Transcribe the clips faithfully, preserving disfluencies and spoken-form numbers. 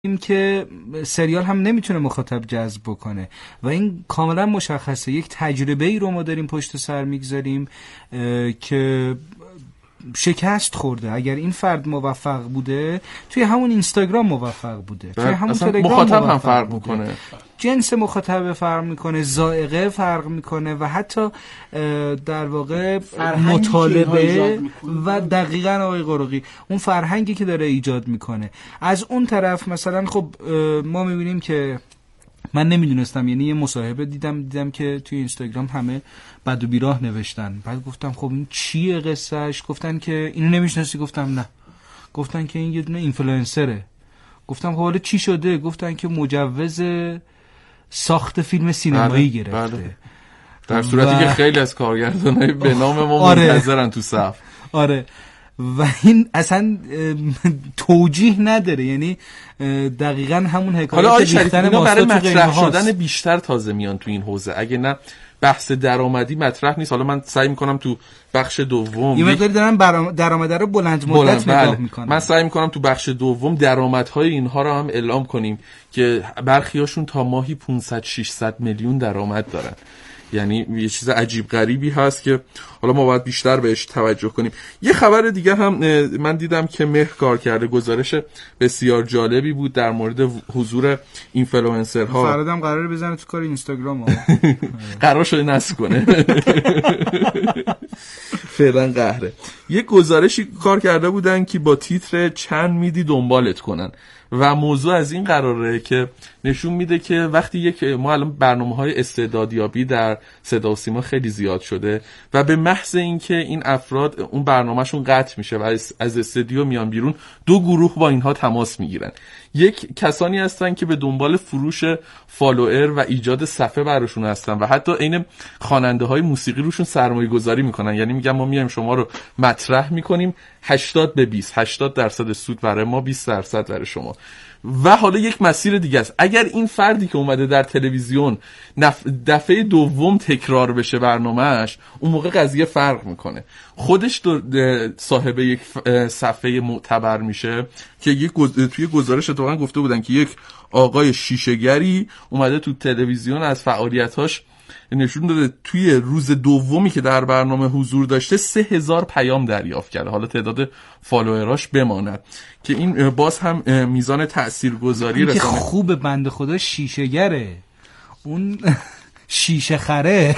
این که سریال هم نمیتونه مخاطب جذب بکنه و این کاملا مشخصه. یک تجربه ای رو ما داریم پشت سر میگذاریم که شکست خورده. اگر این فرد موفق بوده توی همون اینستاگرام موفق بوده، توی همون تلگرام مخاطب هم فرق میکنه، جنس مخاطب فرق میکنه، ذائقه فرق میکنه و حتی در واقع مطالبه و دقیقاً آقای قرقی اون فرهنگی که داره ایجاد میکنه. از اون طرف مثلا خب ما میبینیم که من نمیدونستم، یعنی یه مصاحبه دیدم دیدم که توی اینستاگرام همه بد و بیراه نوشتن. بعد گفتم خب این چیه قصهش؟ گفتن که اینو نمیشناسی؟ گفتم نه. گفتن که این یه دونه اینفلوئنسره. گفتم خب حالا چی شده؟ گفتن که مجوز ساخت فیلم سینمایی بله، گرفته بله. در صورتی و... که خیلی از کارگردانای به نام ما آره. منتظرن تو صف. آره و این اصلا توجیه نداره، یعنی دقیقاً همون حکایت حالا آقای شریفی اینا برای مطرح شدن بیشتر تازه میان تو این حوزه، اگه نه بحث درآمدی مطرح نیست. حالا من سعی میکنم تو بخش دوم یه مقداری دارن درآمد رو بلند مدت نگاه میکنم. من سعی میکنم تو بخش دوم درآمدهای اینها رو هم اعلام کنیم که برخیاشون تا ماهی پانصد ششصد میلیون درآمد دارن. یعنی یه چیز عجیب غریبی هست که حالا ما باید بیشتر بهش توجه کنیم. یه خبر دیگه هم من دیدم که مهر کار کرده، گزارش بسیار جالبی بود در مورد حضور اینفلوئنسرها. فرادم قراره بزنه تو کار اینستاگرام قرار شده نصب کنه. فعلا قهره. یه گزارشی کار کرده بودن که با تیتر چند میدی دنبالت کنن و موضوع از این قراره که نشون میده که وقتی یک ما الان برنامه‌های استعدادیابی در صدا و سیما خیلی زیاد شده و به محض اینکه این افراد اون برنامه‌شون قطع میشه و از استودیو میان بیرون، دو گروه با اینها تماس میگیرن. یک کسانی هستن که به دنبال فروش فالوور و ایجاد صفحه براشون هستن و حتی عین خواننده‌های موسیقی روشون سرمایه‌گذاری میکنن. یعنی میگم ما میایم شما رو مطرح میکنیم هشتاد به بیست، هشتاد درصد سود برای ما، بیست درصد برای شما. و حالا یک مسیر دیگه است، اگر این فردی که اومده در تلویزیون نف... دفعه دوم تکرار بشه برنامهش، اون موقع قضیه فرق میکنه. خودش صاحب یک صفحه معتبر میشه که یک گز... توی گزارش اتفاقا گفته بودن که یک آقای شیشه‌گری اومده تو تلویزیون از فعالیتاش نشون داده توی روز دومی که در برنامه حضور داشته سه هزار پیام دریافت کرده. حالا تعداد فالووراش بماند که این باز هم میزان تاثیرگذاری رسانه. خوب بنده خدا شیشه‌گره، اون شیشه خره.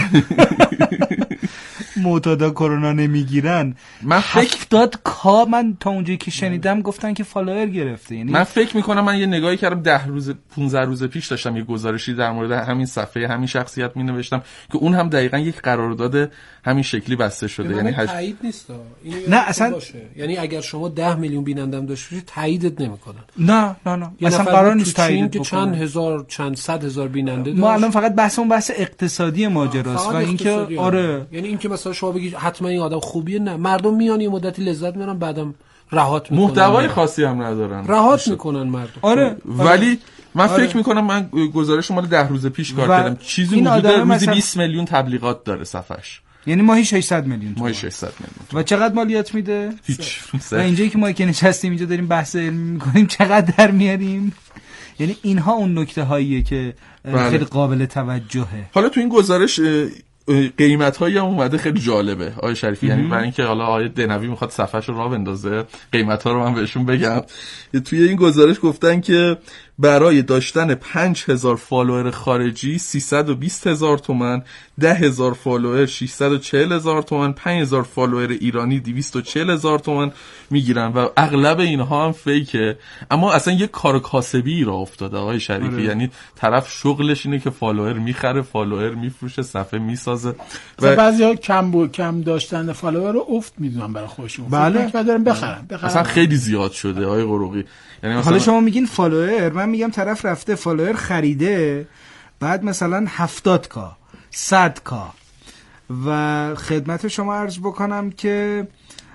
معتادا کرونا نمیگیرن. من هفتاد کا من تا اونجایی که شنیدم گفتن که فالوور گرفته. یعنی من فکر میکنم من یه نگاهی کردم ده روز پانزده روز پیش داشتم یه گزارشی در مورد همین صفحه همین شخصیت می نوشتم که اون هم دقیقاً یک قرارداد همین شکلی بسته شده. یعنی هج... تایید نیست نه اصلا باشه. یعنی اگر شما ده میلیون بینندم داشته باشید تاییدت نمیکنن. نه نه نه اصلا قرار نیست تایید بکنن. چند هزار چند صد هزار بیننده داشت. ما الان فقط بحث اون بحث اقتصادی ماجراست و اینکه آره، یعنی اینکه مثلا شما بگید حتما این آدم خوبیه، نه، مردم میان یه مدتی لذت میبرن بعدم رهات میکنن. محتوای خاصی هم ندارن، رهات میکنن مردم. آره ولی من آره. فکر میکنم من گزارش مال ده روز پیش کار کردم، چیزی حدود روزی مثلا... بیست میلیون تبلیغات داره صفحش. یعنی ماهی ششصد میلیون. ماهی ششصد میلیون. و چقدر مالیات میده؟ هیچ. و اینجایی که ما که نشستیم اینجا داریم بحث علمی میکنیم چقدر در میاریم؟ یعنی اینها اون نکته هاییه که بله. خیلی قابل توجهه. حالا تو این گزارش قیمت هایی هم اومده خیلی جالبه آقای شریفی، یعنی برای اینکه حالا آقای دنوی میخواد صفحش رو راه بندازه قیمت ها رو من بهشون بگم. توی این گزارش گفتن که برای داشتن پنج هزار فالوور خارجی سیصد و بیست هزار تومان، ده هزار فالوور ششصد و چهل هزار تومان، پنج هزار فالوور ایرانی دویست و چهل هزار تومان میگیرن و اغلب اینها هم فیکه. اما اصلا یک کار کاسبی را افتاده آقای شریفی آره. یعنی طرف شغلش اینه که فالوور میخره، فالوور میفروشه، صفحه میسازه. و بعضیا کم بو کم داشتن فالوور رو افت میدونن برای خودشون. بله دارن بخرن. بخرن اصلا خیلی زیاد شده آقای قروقی. یعنی مثلا... حالا شما میگین فالوور، من میگم طرف رفته فالوور خریده، بعد مثلا هفتاد کا صد کا و خدمت شما عرض بکنم که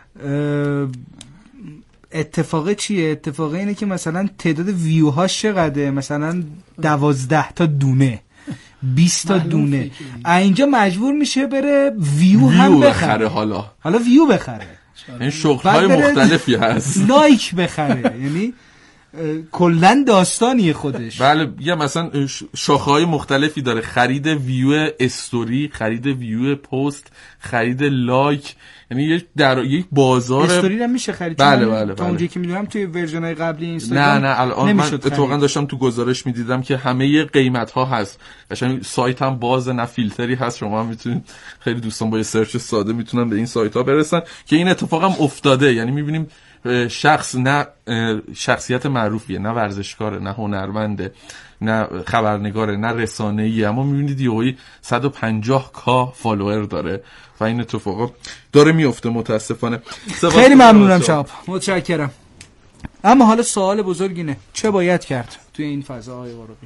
اتفاقه چیه؟ اتفاقه اینه که مثلا تعداد ویوهاش چقدره، مثلا دوازده تا دونه، بیست تا دونه، اینجا مجبور میشه بره ویو, ویو هم بخره. حالا حالا ویو بخره، این شغل‌های مختلفی هست. لایک بخره، یعنی کلا داستانی خودش. بله یا مثلا شاخه‌های مختلفی داره، خرید ویو استوری، خرید ویو پست، خرید لایک، یعنی یک در یک بازار استوری هم میشه خرید. بله بله بله. تا اونجایی که میدونم توی ورژن‌های قبلی اینستاگرام نه نه الان من اتفاقا داشتم تو گزارش میدیدم که همه قیمت‌ها هست، قشنگ سایت هم باز، نه فیلتری هست، شما هم میتونید، خیلی دوستان با یه سرچ ساده میتونن به این سایت‌ها برسن که این اتفاق هم افتاده. یعنی میبینیم شخص نه شخصیت معروفیه، نه ورزشکاره، نه هنرمنده، نه خبرنگاره، نه رسانه‌ای، اما میبینید یهویی صد و پنجاه کا فالوور داره و این اتفاقا داره میفته متاسفانه. خیلی ممنونم شاب، متشکرم. اما حالا سوال بزرگ اینه چه باید کرد توی این فضاهای قرقی؟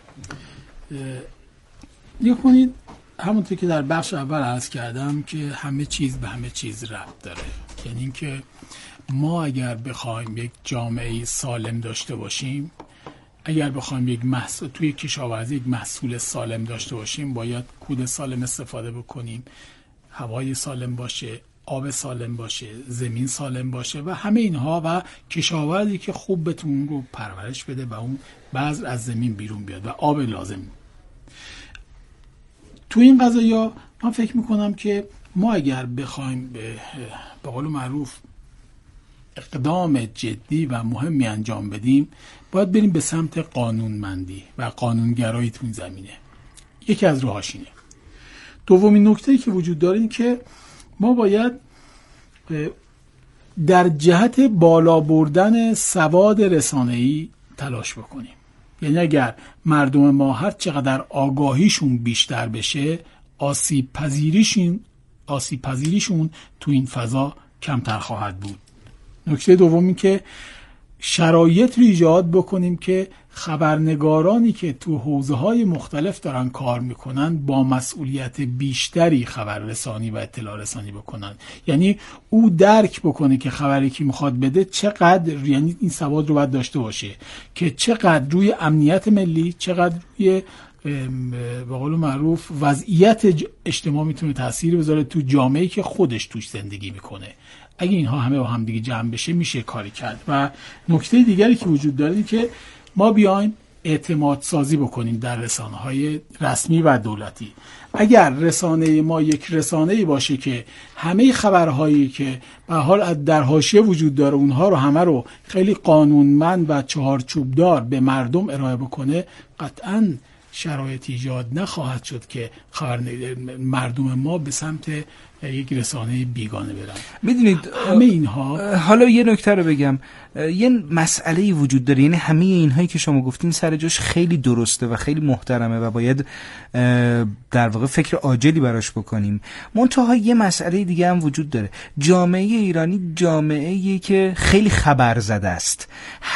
نگاه کنید، همونطور که در بخش اول عرض کردم که همه چیز به همه چیز ربط داره. یعنی اینکه ما اگر بخوایم یک جامعه سالم داشته باشیم، اگر بخوایم یک محصول توی کشاورزی یک محصول سالم داشته باشیم، باید کود سالم استفاده بکنیم، هوای سالم باشه، آب سالم باشه، زمین سالم باشه و همه اینها، و کشاورزی که خوب بتون رو پرورش بده و اون بذر از زمین بیرون بیاد و آب لازم. تو این قضایا من فکر میکنم که ما اگر بخوایم به به قول معروف اقدام جدی و مهمی انجام بدیم، باید بریم به سمت قانونمندی و قانونگرایی تو این زمینه. یکی از راهاش اینه. دومین نکته‌ای که وجود داره این که ما باید در جهت بالا بردن سواد رسانه‌ای تلاش بکنیم. یعنی اگر مردم ما هر چقدر آگاهیشون بیشتر بشه، آسیب پذیریشون آسیب پذیریشون تو این فضا کمتر خواهد بود. نکته دومی که شرایط رو ایجاد بکنیم که خبرنگارانی که تو حوزه‌های مختلف دارن کار میکنن با مسئولیت بیشتری خبررسانی و اطلاع رسانی بکنن. یعنی او درک بکنه که خبری که میخواد بده چقدر، یعنی این سواد رو باید داشته باشه که چقدر روی امنیت ملی، چقدر روی به قول معروف وضعیت اجتماع میتونه تأثیر بذاره تو جامعه‌ای که خودش توش زندگی میکنه. اگه اینها همه با هم دیگه جمع بشه میشه کاری کرد. و نکته دیگری که وجود داره که ما بیایم اعتماد سازی بکنیم در رسانه‌های رسمی و دولتی. اگر رسانه ما یک رسانه‌ای باشه که همه خبرهایی که به حال در حاشیه وجود داره اونها رو همه رو خیلی قانونمند و چهارچوبدار به مردم ارائه بکنه، قطعاً شرایط ایجاد نخواهد شد که خبر مردم ما به سمت یک رسانه بیگانه برن. میدونید همه اینها، حالا یه نکته رو بگم، یه مسئله وجود داره، یعنی همه اینهایی که شما گفتین سر جاش خیلی درسته و خیلی محترمه و باید در واقع فکر عاجلی براش بکنیم. منتها یه مسئله دیگه هم وجود داره. جامعه ایرانی جامعه‌ای که خیلی خبر زده است.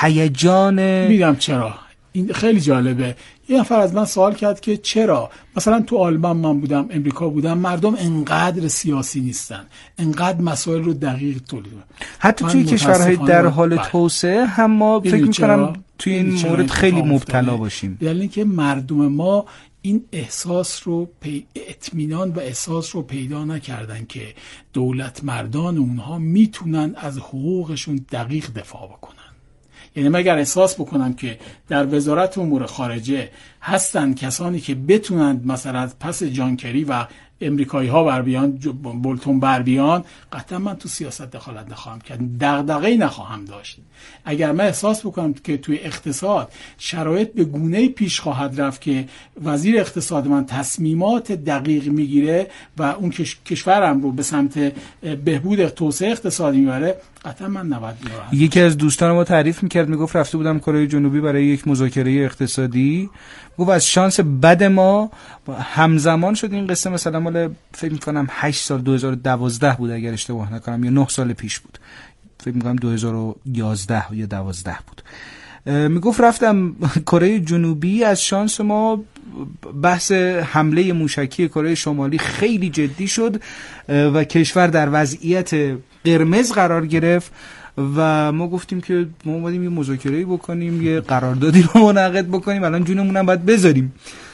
هیجان میگم چرا این خیلی جالبه. یه نفر از من سوال کرد که چرا مثلا تو آلمان من بودم، امریکا بودم، مردم انقدر سیاسی نیستن، انقدر مسائل رو دقیق تولید میکنن. حتی توی کشورهای در حال توسعه هم ما فکر میکنم توی این مورد خیلی مبتلا باشیم. یعنی که مردم ما این احساس رو پی... اطمینان و احساس رو پیدا نکردن که دولت مردان اونها میتونن از حقوقشون دقیق دفاع بکنن. یعنی مگر احساس بکنم که در وزارت امور خارجه هستن کسانی که بتونن مثلا از پس جان کری و امریکایی ها بر بیان، بولتون بر بیان، قطعا من تو سیاست دخالت نخواهم کرد، دغدغه‌ای نخواهم داشت. اگر من احساس بکنم که توی اقتصاد شرایط به گونه‌ای پیش خواهد رفت که وزیر اقتصاد من تصمیمات دقیق میگیره و اون کشورم رو به سمت بهبود توسعه اقتصادی میبره، قطعا من نباید میرم. یکی از دوستان ما تعریف میکرد، میگفت رفته بودم کره جنوبی برای یک مذاکره اقتصادی، گفت از شانس بد ما همزمان شد این قصه، مثلا مال فکر میکنم هشت سال دو هزار و دوازده بود اگر اشتباه نکنم یا نه سال پیش بود، فکر میکنم دو هزار و یازده یا دوازده بود. میگفت رفتم کره جنوبی، از شانس ما بحث حمله موشکی کره شمالی خیلی جدی شد و کشور در وضعیت قرمز قرار گرفت و ما گفتیم که ما اومدیم یه مذاکره‌ای بکنیم، یه قراردادی رو منعقد بکنیم، الان جونمون هم باید بذاریم.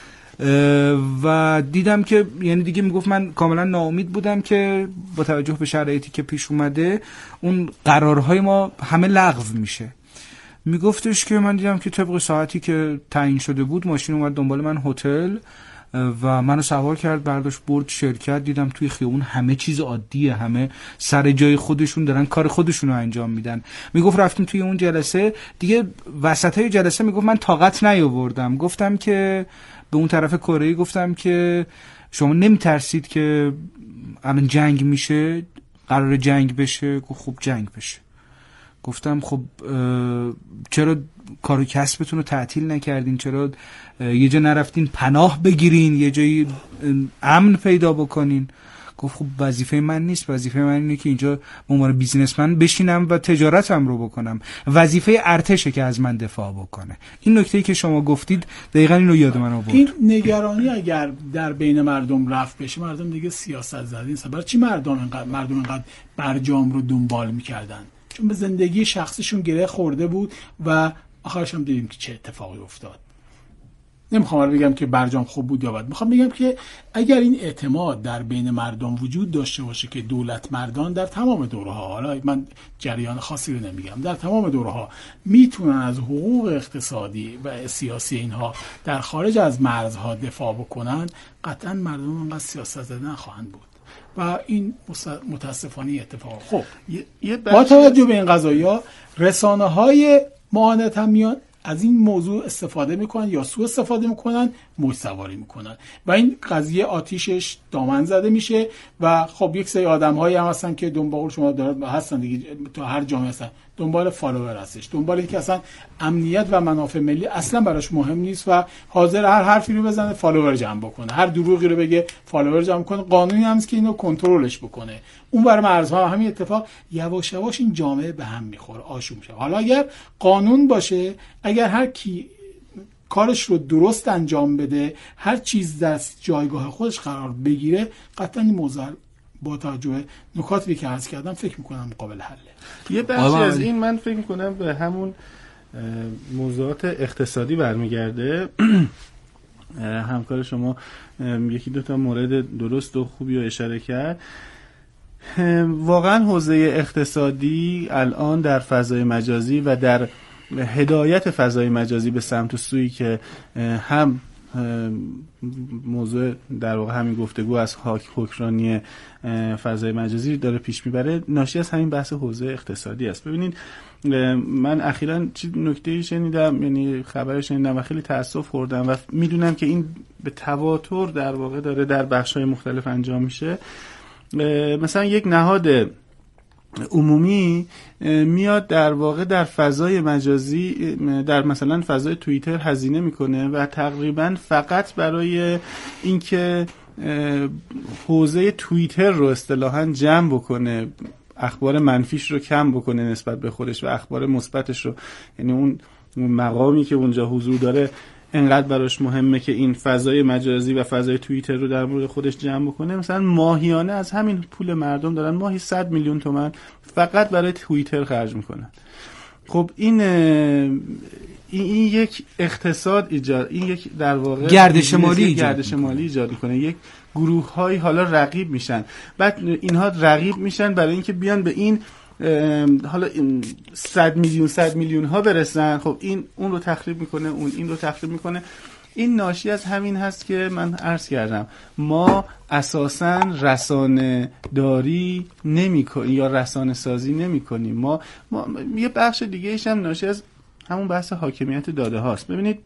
و دیدم که یعنی دیگه میگفت من کاملا ناامید بودم که با توجه به شرایطی که پیش اومده اون قرارهای ما همه لغو میشه. میگفتش که من دیدم که طبق ساعتی که تعیین شده بود ماشین اومد دنبال من هتل و منو سوار کرد، برداشت برد شرکت. دیدم توی خیابون همه چیز عادیه، همه سر جای خودشون دارن کار خودشون رو انجام میدن. میگفت رفتیم توی اون جلسه دیگه، وسطای جلسه میگفت من طاقت نیاوردم. گفتم که به اون طرف کره، گفتم که شما نمیترسید که الان جنگ میشه، قرار جنگ بشه؟ گفت خب جنگ بشه. گفتم خب چرا کار و کسبتون رو تعطیل نکردین؟ چرا یه جا نرفتین پناه بگیرین، یه جایی امن پیدا بکنین؟ گفت خب وظیفه من نیست، وظیفه من اینه که اینجا به عنوان بیزینسمن بشینم و تجارتم رو بکنم. وظیفه ارتشه که از من دفاع بکنه. این نکته‌ای که شما گفتید دقیقاً اینو یاد من آورد. این نگرانی اگر در بین مردم رفت بشه، مردم دیگه سیاست زدین. برای چی مردم اینقدر مردم اینقدر برجام رو دنبال می‌کردن؟ چون به زندگی شخصیشون گره خورده بود و آخرش هم دیدیم که چه اتفاقی افتاد. نمیخوام بگم که برجام خوب بود یا بد، میخوام بگم که اگر این اعتماد در بین مردم وجود داشته باشه که دولت مردان در تمام دوره‌ها، حالا من جریان خاصی رو نمیگم، در تمام دوره‌ها میتونن از حقوق اقتصادی و سیاسی اینها در خارج از مرزها دفاع بکنن، قطعا مردم انقدر سیاست زده نخواهند بود و این متاسفانه اتفاق. خب با توجه به این قضایا، رسانه‌های معاونت هم میان از این موضوع استفاده میکنن یا سوء استفاده میکنن، موج سواری میکنن و این قضیه آتیشش دامن زده میشه و خب یک سری آدم‌هایی هم هستن که دنبال شما دارن هستن دیگه، تو هر جامعه هستن دنبال فالوور هستش، دنبال اینکه اصلا امنیت و منافع ملی اصلا براش مهم نیست و حاضر هر حرفی رو بزنه فالوور جمع بکنه، هر دروغی رو بگه فالوور جمع کنه. قانونی هم هست که اینو کنترلش بکنه. اون بر مرزها همین اتفاق یواش یواش این جامعه به هم میخوره، آشوب میشه. حالا اگر قانون باشه، اگر هر کی کارش رو درست انجام بده، هر چیز دست جایگاه خودش قرار بگیره، قطعا این موضوع با توجه نکاتی که عرض کردم فکر میکنم قابل حله. یه بخشی از این من فکر میکنم به همون موضوعات اقتصادی برمیگرده. همکار شما یکی دو تا مورد درست و خوبی رو اشاره کرد. واقعا حوزه اقتصادی الان در فضای مجازی و در هدایت فضای مجازی به سمت و سویی که هم موضوع در واقع همین گفتگو از حکمرانی فضای مجازی داره پیش میبره، ناشی از همین بحث حوزه اقتصادی است. ببینید من اخیراً چی نکته‌ای شنیدم، یعنی خبر شنیدم و خیلی تأسف خوردم و میدونم که این به تواتر در واقع داره در بخش‌های مختلف انجام میشه. مثلا یک نهاد عمومی میاد در واقع در فضای مجازی، در مثلا فضای توییتر هزینه میکنه و تقریبا فقط برای اینکه حوزه توییتر رو اصطلاحاً جمع بکنه، اخبار منفیش رو کم بکنه نسبت به خودش و اخبار مثبتش رو، یعنی اون مقامی که اونجا حضور داره انقدر براش مهمه که این فضای مجازی و فضای توییتر رو در مورد خودش جمع بکنه، مثلا ماهیانه از همین پول مردم دارن ماهی صد میلیون تومان فقط برای توییتر خرج میکنن. خب این این, این یک اقتصاد ایجاد، این یک در واقع گردش مالی ایجاد گردش مالی ایجاد میکنه. یک گروه های حالا رقیب میشن، بعد اینها رقیب میشن برای اینکه بیان به این حالا صد میلیون صد میلیون ها برسن. خب این اون رو تخریب میکنه، اون این رو تخریب میکنه. این ناشی از همین هست که من عرض کردم ما اساساً رسانه داری نمی کنیم یا رسانه سازی نمی کنیم. ما, ما یه بخش دیگه ایش هم ناشی از همون بحث حاکمیت داده هاست. ببینید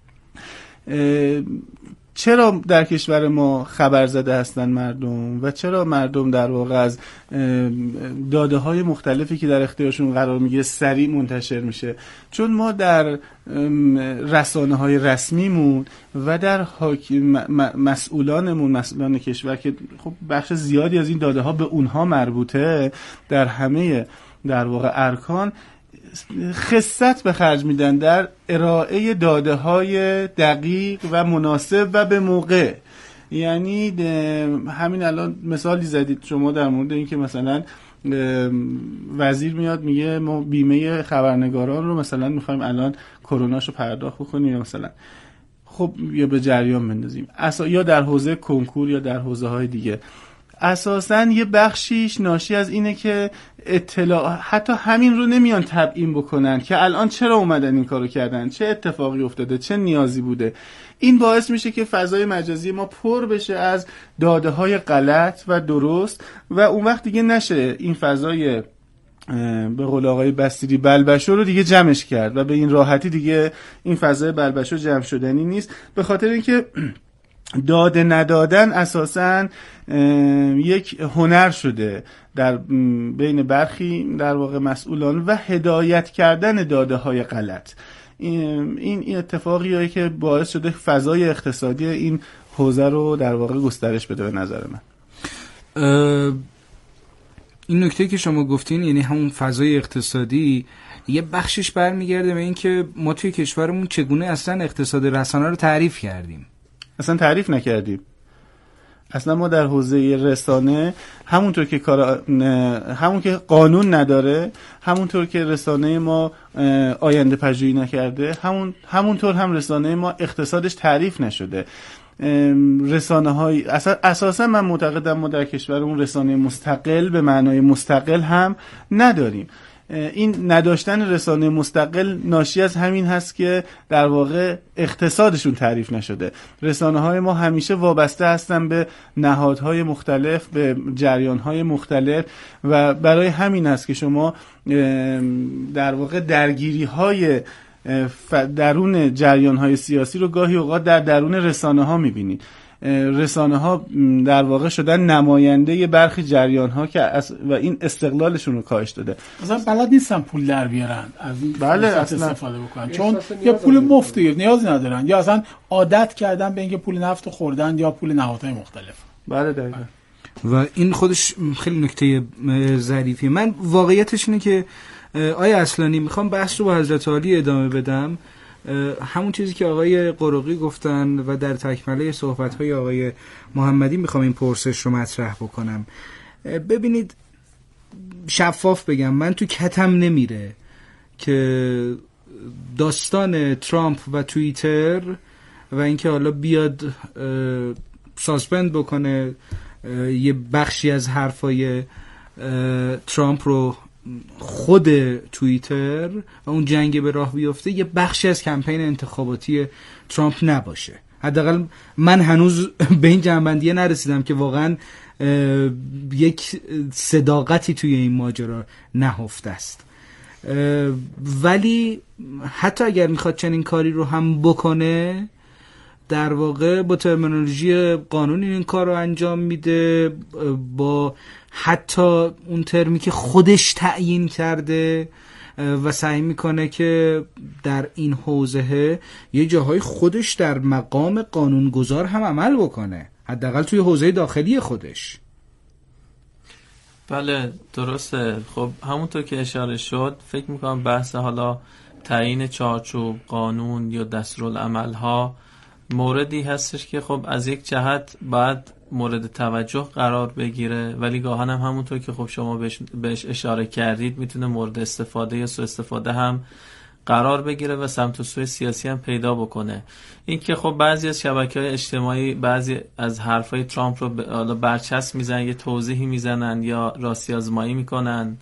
چرا در کشور ما خبر زده هستن مردم و چرا مردم در واقع از داده های مختلفی که در اختیارشون قرار میگیره سریع منتشر میشه؟ چون ما در رسانه های رسمیمون و در مسئولانمون، مسئولان کشور که خب بخش زیادی از این داده ها به اونها مربوطه، در همه در واقع ارکان خست به خرج میدن در ارائه داده های دقیق و مناسب و به موقع. یعنی همین الان مثالی زدید شما در مورد این که مثلا وزیر میاد میگه ما بیمه خبرنگاران رو مثلا میخوایم الان کروناشو پرداخت بکنیم یا مثلا خب یا به جریان بندازیم، یا در حوزه کنکور یا در حوزه های دیگه. اساساً یه بخشیش ناشی از اینه که اطلاع حتی همین رو نمیان تبیین بکنن که الان چرا اومدن این کارو کردن، چه اتفاقی افتاده، چه نیازی بوده. این باعث میشه که فضای مجازی ما پر بشه از داده های غلط و درست و اون وقت دیگه نشه این فضای به قول آقای بستیری بلبشو رو دیگه جمعش کرد و به این راحتی دیگه این فضای بلبشو جمع شدنی نیست، به خاطر اینکه داده ندادن اساساً یک هنر شده در بین برخی در واقع مسئولان و هدایت کردن داده های غلط. این این اتفاقیه که باعث شده فضای اقتصادی این حوزه رو در واقع گسترش بده. به نظر من این نکته که شما گفتین، یعنی همون فضای اقتصادی، یه بخشش برمیگرده به این که ما توی کشورمون چگونه اصلا اقتصاد رسانه رو تعریف کردیم. اصلا تعریف نکردیم. اصلا ما در حوزه رسانه همونطور که کار همون که قانون نداره، همونطور که رسانه ما آینده پژوهی نکرده، همون همونطور هم رسانه ما اقتصادش تعریف نشده. رسانه های اساسا من معتقدم ما در کشورمون رسانه مستقل به معنای مستقل هم نداریم. این نداشتن رسانه مستقل ناشی از همین هست که در واقع اقتصادشون تعریف نشده. رسانه های ما همیشه وابسته هستن به نهادهای مختلف، به جریانهای مختلف و برای همین هست که شما در واقع درگیری های درون جریانهای سیاسی رو گاهی اوقات در درون رسانه ها میبینید. رسانه ها در واقع شدن نماینده برخی جریان ها که از و این استقلالشون رو کاهش داده. مثلا بلد نیستن پول در بیارن، از این بله اصلا استفاده بکنن چون یا پول مفتی نیازی ندارن یا اصلا عادت کردن به اینکه پول نفت خوردن یا پول نهادهای مختلف. بله دقیقاً. و این خودش خیلی نکته ظریفیه. من واقعیتش اینه که آیا اصلانی میخوام بحث رو با حضرت عالی ادامه بدم، همون چیزی که آقای قرقی گفتن و در تکمله صحبت‌های آقای محمدی میخوام این پرسش رو مطرح بکنم. ببینید، شفاف بگم، من تو کتم نمیره که داستان ترامپ و توییتر و اینکه حالا بیاد ساسپند بکنه یه بخشی از حرفای ترامپ رو خود توییتر و اون جنگ به راه بیفته یه بخشی از کمپین انتخاباتی ترامپ نباشه. حداقل من هنوز به این جنبندیه نرسیدم که واقعا یک صداقتی توی این ماجرا نهفته است. ولی حتی اگر میخواد چنین کاری رو هم بکنه، در واقع با ترمینولوژی قانونی این کار رو انجام میده، با حتی اون ترمی که خودش تعیین کرده و سعی میکنه که در این حوزه یه جاهای خودش در مقام قانونگذار هم عمل بکنه، حداقل توی حوزه داخلی خودش. بله درسته. خب همونطور که اشاره شد، فکر میکنم بحث حالا تعیین چارچوب قانون یا دستورالعمل ها موردی هستش که خب از یک جهت باید مورد توجه قرار بگیره، ولی گاهن هم همونطور که خب شما بهش, بهش اشاره کردید میتونه مورد استفاده یا سوء استفاده هم قرار بگیره و سمت و سوی سیاسی هم پیدا بکنه. این که خب بعضی از شبکه‌های اجتماعی بعضی از حرفای ترامپ رو برچسب میزنن، یه توضیحی میزنن یا راستی آزمایی میکنن،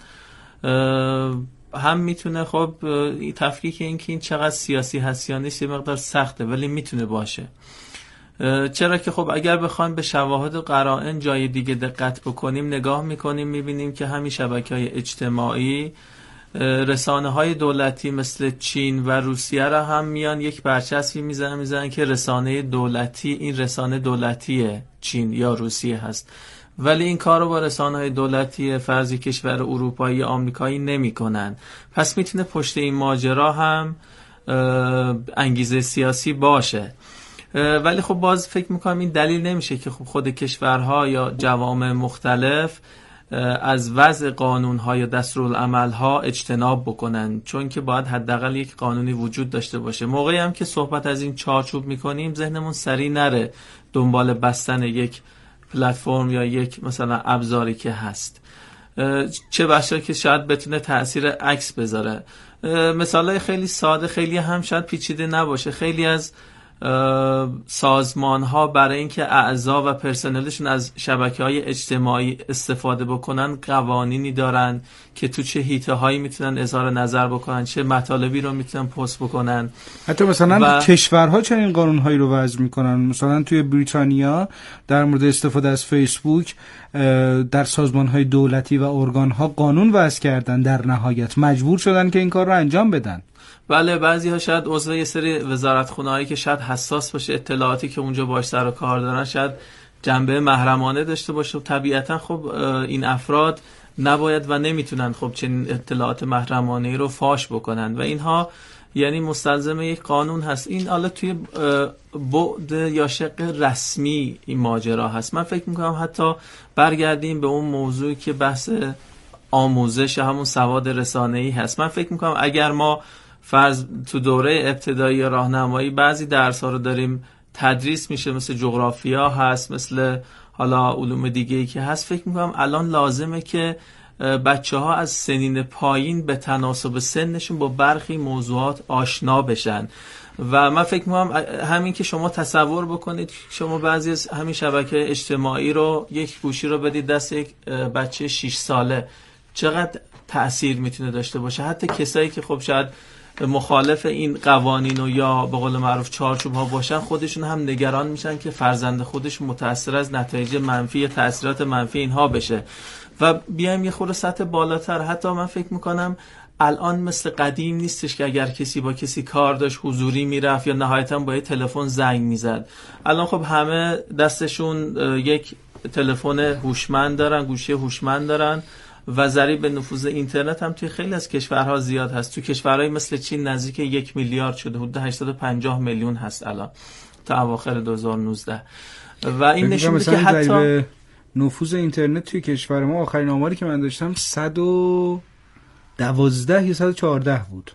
هم میتونه خب تفکیک این که این چقدر سیاسی هست یا نیست یه مقدار سخته، ولی میتونه باشه. چرا که خب اگر بخوایم به شواهد و قرائن جای دیگه دقت بکنیم، نگاه میکنیم میبینیم که همین شبکه‌های اجتماعی، رسانه های دولتی مثل چین و روسیه را هم میان یک برچسبی میزنن میزنن که رسانه دولتی این رسانه دولتی چین یا روسیه هست، ولی این کار رو با رسانه‌های دولتی فرضی کشور اروپایی یا آمریکایی نمی کنن. پس میتونه پشت این ماجرا هم انگیزه سیاسی باشه، ولی خب باز فکر میکنم این دلیل نمیشه که خب خود کشورها یا جوامع مختلف از وضع قانون‌ها یا دستورالعمل‌ها اجتناب بکنن، چون که باید حداقل یک قانونی وجود داشته باشه. موقعی هم که صحبت از این چارچوب میکنیم ذهنمون سری نره دنبال بستن یک پلتفرم یا یک مثلا ابزاری که هست، چه بخشی که شاید بتونه تأثیر عکس بذاره. مثالای خیلی ساده، خیلی هم شاید پیچیده نباشه. خیلی از سازمان ها برای اینکه اعضا و پرسنلشون از شبکه‌های اجتماعی استفاده بکنن قوانینی دارن که تو چه حیطه هایی میتونن اظهار نظر بکنن، چه مطالبی رو میتونن پست بکنن. حتی مثلا و... کشورها چنین قانون هایی رو وضع میکنن. مثلا توی بریتانیا در مورد استفاده از فیسبوک در سازمان های دولتی و ارگان ها قانون وضع کردن، در نهایت مجبور شدن که این کار رو انجام بدن. بله، بعضی ها شاید عضو یه سری وزارتخونه هایی که شاید حساس باشه، اطلاعاتی که اونجا باش سر و کار دارن شاید جنبه محرمانه داشته باشه و طبیعتا خب این افراد نباید و نمیتونن خب چنین اطلاعات محرمانه رو فاش بکنن و اینها یعنی مستلزم یک قانون هست. این حالا توی بعد یا شق رسمی این ماجرا هست. من فکر میکنم حتی برگردیم به اون موضوعی که بحث آموزش همون سواد رسانه‌ای هست. من فکر میکنم اگر ما فرض تو دوره ابتدایی راهنمایی بعضی درس‌ها رو داریم تدریس میشه، مثل جغرافیا هست، مثل حالا علوم دیگه‌ای که هست، فکر میکنم الان لازمه که بچه‌ها از سنین پایین به تناسب سنشون با برخی موضوعات آشنا بشن. و من فکر میکنم همین که شما تصور بکنید شما بعضی از همین شبکه اجتماعی رو یک گوشی رو بدید دست یک بچه شش ساله، چقدر تأثیر میتونه داشته باشه. حتی کسایی که خب شاید مخالف این قوانین و یا به قول معروف چارچوب ها باشن، خودشون هم نگران میشن که فرزند خودش متأثر از نتایج منفی یا تأثیرات منفی اینها بشه. و بیایم یه خورده سطح بالاتر، حتی من فکر میکنم الان مثل قدیم نیستش که اگر کسی با کسی کار داشت حضوری میرفت یا نهایتا با یه تلفن زنگ میزد. الان خب همه دستشون یک تلفن هوشمند دارن، گوشی هوشمند دارن و ضریب نفوذ اینترنت هم توی خیلی از کشورها زیاد هست. توی کشورهای مثل چین نزدیک یک میلیارد شده، حدود هشتصد و پنجاه میلیون هست الان تا اواخر دو هزار و نوزده. و این نشون میده که حتی نفوذ اینترنت توی کشور ما آخرین آماری که من داشتم صد و دوازده یا صد و چهارده بود.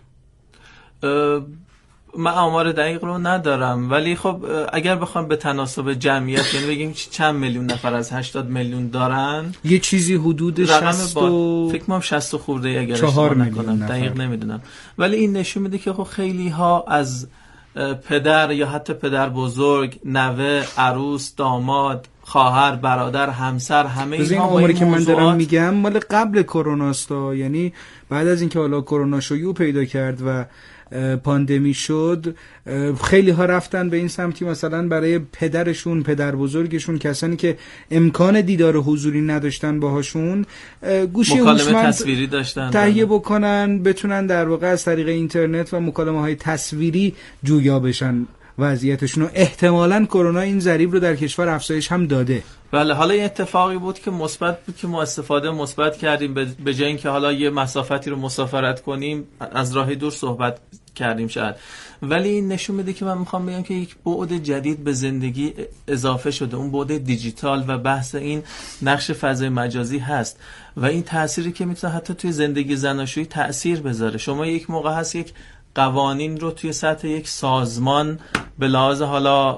من آمار دقیق رو ندارم، ولی خب اگر بخوام به تناسب جمعیت یعنی بگیم چند میلیون نفر از هشتاد میلیون دارن، یه چیزی حدود شصت و فکر کنم شصت خورده اگر اشتباه نکنم، دقیق نمیدونم. ولی این نشون میده که خب خیلی ها از پدر یا حتی پدر بزرگ، نوه، عروس، داماد، خواهر، برادر، همسر، همه اینها این عمری که من دارم میگم مال قبل کروناست، یعنی بعد از اینکه حالا کرونا شیوع پیدا کرد و پاندمی شد، خیلی ها رفتن به این سمتی مثلا برای پدرشون، پدر بزرگشون، کسانی که امکان دیدار حضوری نداشتن باهاشون گوشی مکالمه تصویری داشتن تهیه بکنن، بتونن در واقع از طریق اینترنت و مکالمه های تصویری جویا بشن وضعیتشون. و احتمالاً کرونا این ضریب رو در کشور افزایش هم داده. بله، حالا این اتفاقی بود که مثبت بود که ما استفاده مثبت کردیم، به جای اینکه حالا یه مسافتی رو مسافرت کنیم از راه دور صحبت کردیم شاید. ولی این نشون میده که من میخوام بگم که یک بعد جدید به زندگی اضافه شده، اون بعد دیجیتال و بحث این نقش فضای مجازی هست و این تأثیری که میتونه حتی توی زندگی زناشویی تأثیر بذاره. شما یک موقع هست یک قوانین رو توی سطح یک سازمان به لحاظ حالا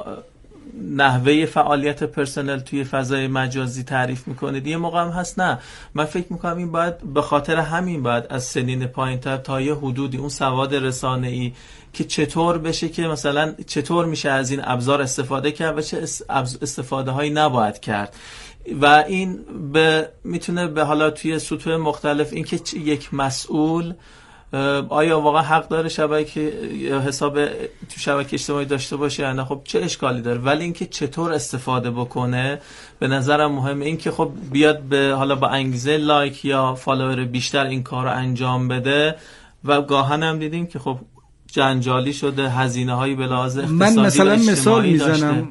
نحوه فعالیت پرسنل توی فضای مجازی تعریف میکنید، یه موقع هم هست نه. من فکر میکنم این باید به خاطر همین باید از سنین پایین‌تر تا یه حدودی اون سواد رسانه‌ای که چطور بشه که مثلا چطور میشه از این ابزار استفاده کرد و چه استفاده هایی نباید کرد. و این به میتونه به حالا توی سطوح مختلف این که یک مسئول آیا واقعا حق داره شبکه حساب تو شبکه اجتماعی داشته باشه یا نه، خب چه اشکالی داره. ولی اینکه چطور استفاده بکنه به نظرم مهمه. اینکه خب بیاد به حالا با انگیزه لایک یا فالوور بیشتر این کار رو انجام بده و گاهن هم دیدیم که خب جنجالی شده، هزینه هایی به لحاظ اقتصادی من مثلا و مثال میزنم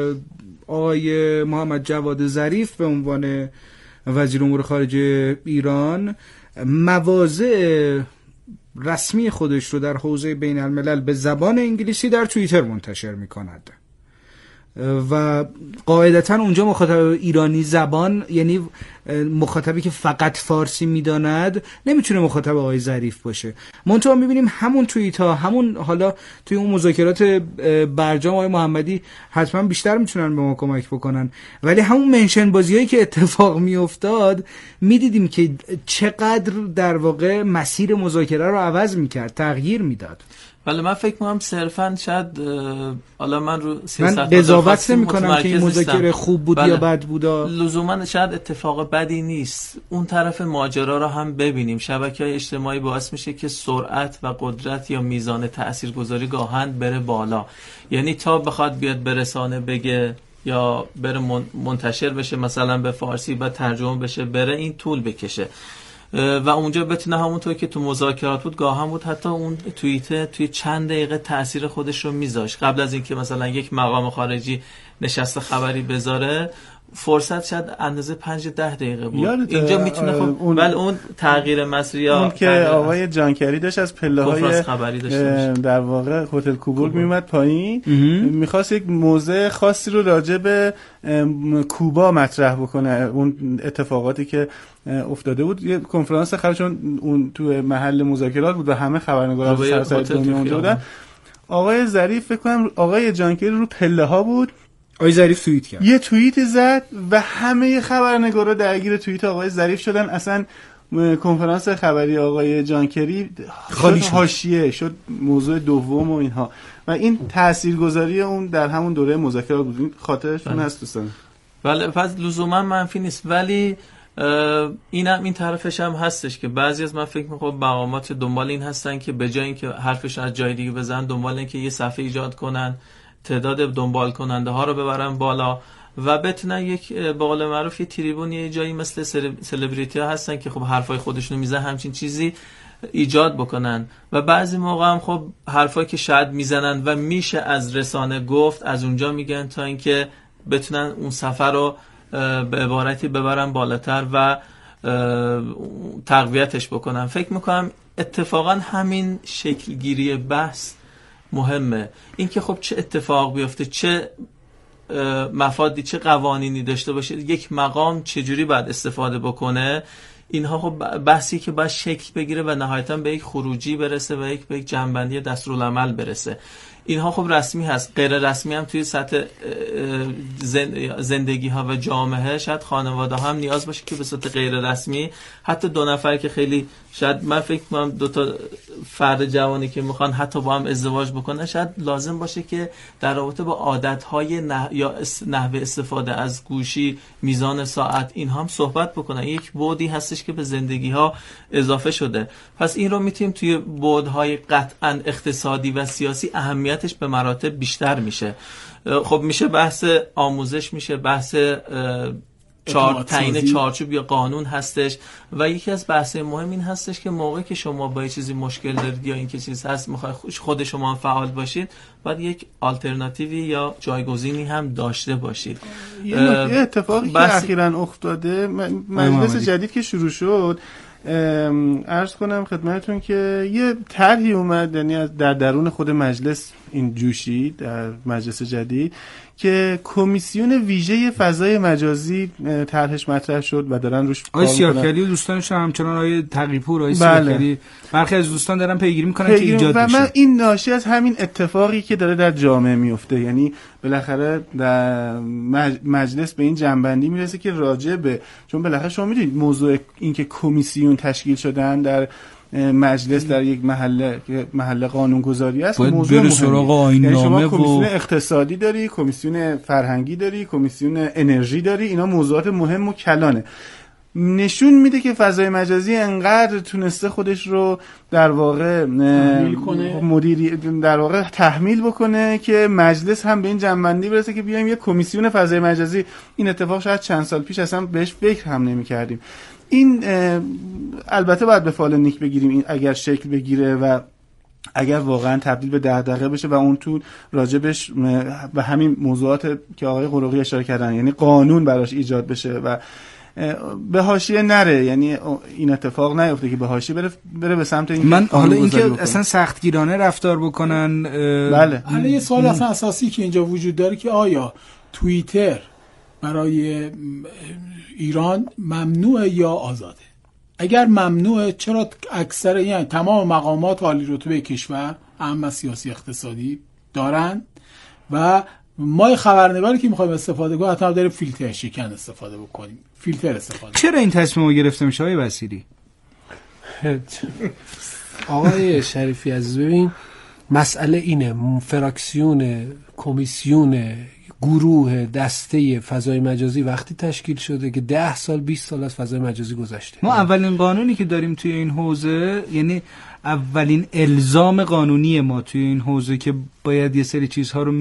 آقای محمد جواد ظریف به عنوان وزیر امور خارجه ایران مواضع رسمی خودش رو در حوزه بین الملل به زبان انگلیسی در توییتر منتشر می کند و قاعدتا اونجا مخاطب ایرانی زبان، یعنی مخاطبی که فقط فارسی میداند، نمیتونه مخاطب آقای ظریف باشه. منتها میبینیم همون توییت ها، همون حالا توی اون مذاکرات برجام آقای محمدی حتما بیشتر میتونن به ما کمک بکنن، ولی همون منشن بازی هایی که اتفاق میافتاد میدیدیم که چقدر در واقع مسیر مذاکره رو عوض میکرد، تغییر میداد. ولی من فکر می‌کنم صرفاً شاید حالا من رو من قضاوت نمی‌کنم که این مذاکره خوب بود بله. یا بد بود. لزوماً شاید اتفاق بدی نیست. اون طرف ماجرا رو هم ببینیم. شبکه‌های اجتماعی باعث میشه که سرعت و قدرت یا میزان تاثیرگذاری گاهن بره بالا. یعنی تا بخواد بیاد به رسانه بگه یا بره منتشر بشه مثلا به فارسی و ترجمه بشه بره این طول بکشه و اونجا بتونه همونطور که تو مذاکرات بود گاه هم بود حتی اون توییته توی چند دقیقه تأثیر خودش رو میذاشت. قبل از اینکه مثلا یک مقام خارجی نشست خبری بذاره فرصت شاید اندازه پنج ده دقیقه بود. اینجا میتونه خب اون ولی اون تغییر مسیر یا اون که آقای جانکری داشت از پله‌های در واقع هتل کوبورگ میومد پایین میخواست یک موضع خاصی رو راجع به کوبا مطرح بکنه، اون اتفاقاتی که افتاده بود. یه کنفرانس خبری چون اون تو محل مذاکرات بود و همه خبرنگارا از سراسر دنیا اونجا بودن. آقای ظریف فکر کنم آقای جانکری رو پله‌ها بود، آقای ظریف توییت کرد، یه توییت زد و همه خبرنگارا درگیر توییت آقای ظریف شدن. اصلا کنفرانس خبری آقای جانکری خالی شد، حاشیه شد، موضوع دوم و اینها و این تاثیرگذاری اون در همون دوره مذاکرات بود. این خاطرشون هست دوستان. بله پس لزوما منفی نیست، ولی اینم این طرفش هم هستش که بعضی از من فکر می‌کنم مقامات دنبال این هستن که به جای اینکه حرفشون از جای دیگه بزنن دنبال اینکه یه صفحه ایجاد کنن، تعداد دنبال کننده ها رو ببرن بالا و بتونن یک به قول معروف یه تریبون یه جایی مثل سلبریتی ها هستن که خب حرفای خودشونو میزنن همچین چیزی ایجاد بکنن و بعضی موقع هم خب حرفایی که شاید میزنن و میشه از رسانه گفت از اونجا میگن تا اینکه بتونن اون سفر رو به عبارتی ببرن بالاتر و تقویتش بکنن. فکر میکنم اتفاقا همین شکلگیری بحث مهمه، اینکه خب چه اتفاق بیفته، چه مفادی، چه قوانینی داشته باشه، یک مقام چجوری باید استفاده بکنه. اینها خب بحثی که باید شکل بگیره و نهایتا به یک خروجی برسه و یک به یک جنبندی دستورالعمل برسه. اینها خب رسمی هست، غیر رسمی هم توی سطح زندگی ها و جامعه شاید خانواده هم نیاز باشه که به صورت غیر رسمی حتی دو نفر که خیلی شاید من فکر کنم دو تا فرد جوانی که میخوان حتی با هم ازدواج بکنن شاید لازم باشه که در رابطه با عادتهای نه... یا نحوه استفاده از گوشی، میزان ساعت، این هم صحبت بکنن. یک بعدی هستش که به زندگی ها اضافه شده. پس این رو میتونیم توی بعدهای قطعا اقتصادی و سیاسی اهمیتش به مراتب بیشتر میشه. خب میشه بحث آموزش، میشه بحث چار تعیین چارچوب یا قانون هستش و یکی از بحث‌های مهم این هستش که موقعی که شما با یه چیزی مشکل دارید یا این که چیز هست میخواید خود شما هم فعال باشید باید یک آلترناتیوی یا جایگزینی هم داشته باشید. یه اتفاقی که اخیراً افتاده مجلس جدید که شروع شد عرض کنم خدمتتون که یه طرحی اومد، یعنی از در درون خود مجلس این جوشی در مجلس جدید که کمیسیون ویژه فضای مجازی طرحش مطرح شد و دارن روش آقای سیاکلی و دوستانش همچنان آقای تقی‌پور آقای سیاکلی برخی از دوستان دارن پیگیری میکنن که ایجاد بشه. و من این ناشی از همین اتفاقی که داره در جامعه میفته، یعنی بالاخره در مجلس به این جنبندی میرسه که راجع به، چون بالاخره شما میدونید موضوع این که کمیسیون تشکیل شدن در مجلس در یک محله که محله قانونگذاری است موضوع مهمه. یعنی شما کمیسیون اقتصادی داری، کمیسیون فرهنگی داری، کمیسیون انرژی داری، اینا موضوعات مهم و کلانه. نشون میده که فضای مجازی انقدر تونسته خودش رو در واقع مدیری در واقع تحمیل بکنه که مجلس هم به این جنبندی برسه که بیایم یک کمیسیون فضای مجازی. این اتفاق شاید چند سال پیش اصلا بهش فکر هم نمی‌کردیم. این البته باید به فال نیک بگیریم این اگر شکل بگیره و اگر واقعا تبدیل به دغدغه بشه و اون تو راجبش به همین موضوعات که آقای قروقی اشاره کردن، یعنی قانون براش ایجاد بشه و به حاشیه نره، یعنی این اتفاق نیفته که به حاشیه بره بره به سمت این. من حالا اینکه اصلا سختگیرانه رفتار بکنن بله. حالا یه سوال اصلا اساسی که اینجا وجود داره که آیا توییتر برای ایران ممنوعه یا آزاده؟ اگر ممنوعه چرا اکثر یعنی تمام مقامات عالی رتبه کشور اهم سیاسی اقتصادی دارن و ما خبرنگاری که میخوایم استفاده کنیم حتما داریم فیلتر شکن استفاده بکنیم، فیلتر استفاده. چرا این تصمیم رو گرفته میشه آقای بصیری؟ آقای شریفی عزیز، ببین مسئله اینه، فراکسیون، کمیسیون، گروه، دسته فضای مجازی وقتی تشکیل شده که ده سال بیست سال از فضای مجازی گذشته. ما اولین قانونی که داریم توی این حوزه، یعنی اولین الزام قانونی ما توی این حوزه که باید یه سری چیزها رو